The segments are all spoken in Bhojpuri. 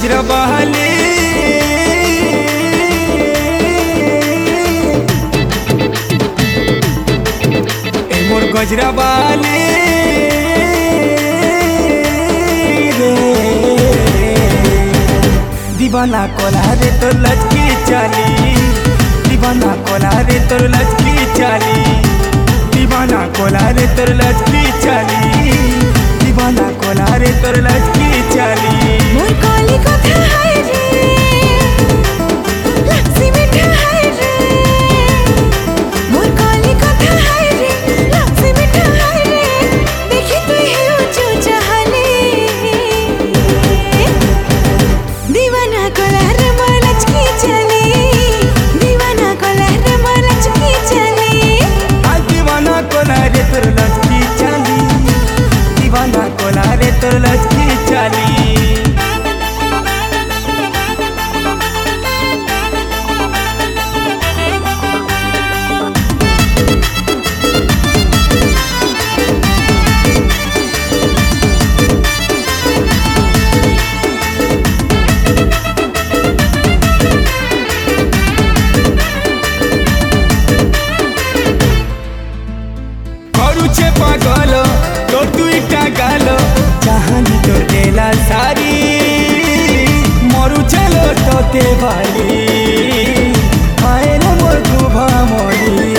गजरा बहाली मोर गजरा बहाली दीवाना कोला रे तोर लचकी चाली दीवाना कोला रे तोर लचकी चाली दीवाना कोला रे तोर लचकी चाली दीवाना कोला रे तोर लचकी चाली मोर काली कथा है रे लक्ष्मी मिठा है रे मोर काली कथा है रे लक्ष्मी मिठा है रे देखी तू है ऊंचा चाहले दीवाना कोला रे मोर लचकी चाली दीवाना कोला रे मोर लचकी चाली आज दीवाना कोला रे तोर लचकी चाली दीवाना कोला रे तोर लचकी चाली पागल तोर दुईटा गाल चाहनी तोर देला सारी मरु चलो तोते वाली आए रे मोर गुभा मोरी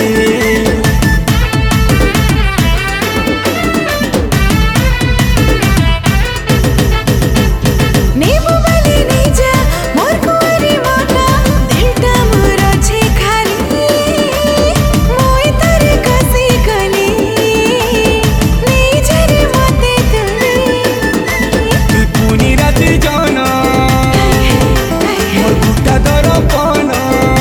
नेबू वाली नहीं जा मोर कुंवारी माता दिलटा मोर छे खाली मोई तारे कसी गली नहीं झरे मते तुली पुनी राती जाना मोर गुटा दरपन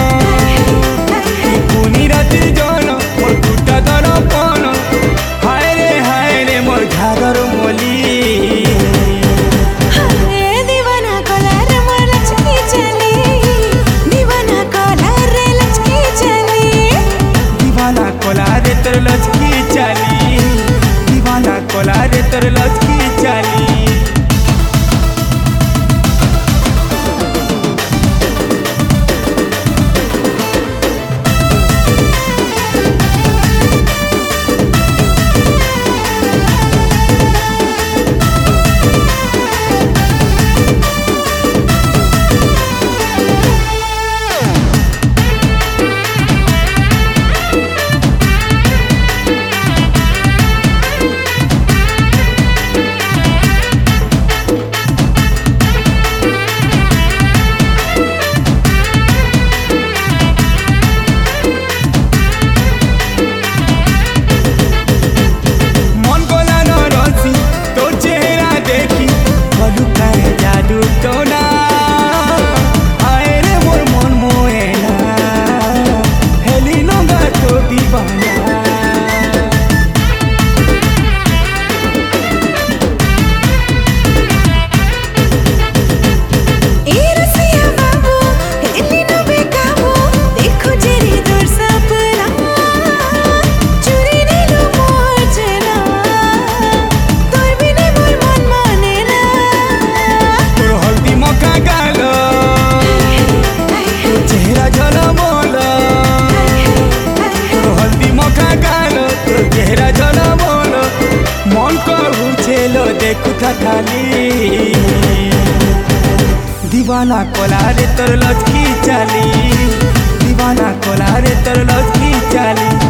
पुनी राती जाना मोर गुटा दरपन हाय रे मोर घाघर मोली दीवाना कोला रे मोर लचकी चली दीवाना कोला रे लचकी चली दीवाना कोला रे तोर लचकी चाली दीवाना कोला रे तोर लचकी चाली खाली दीवाना कोला रे तोर लचकी चाली दीवाना कोला रे तोर लचकी चाली।